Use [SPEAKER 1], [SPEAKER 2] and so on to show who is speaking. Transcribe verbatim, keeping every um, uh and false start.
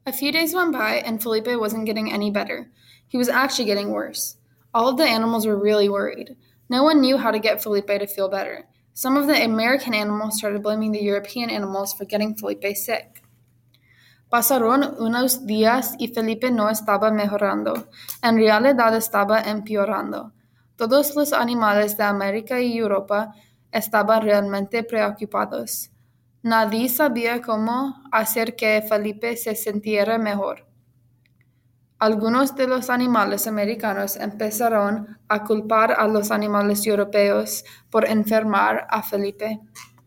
[SPEAKER 1] A few days went by, and Felipe wasn't getting any better. He was actually getting worse. All of the animals were really worried. No one knew how to get Felipe to feel better. Some of the American animals started blaming the European animals for getting Felipe sick. Pasaron unos días y Felipe no estaba mejorando. En realidad estaba empeorando. Todos los animales de América y Europa estaban realmente preocupados. Nadie sabía cómo hacer que Felipe se sintiera mejor. Algunos de los animales americanos empezaron a culpar a los animales europeos por enfermar a Felipe.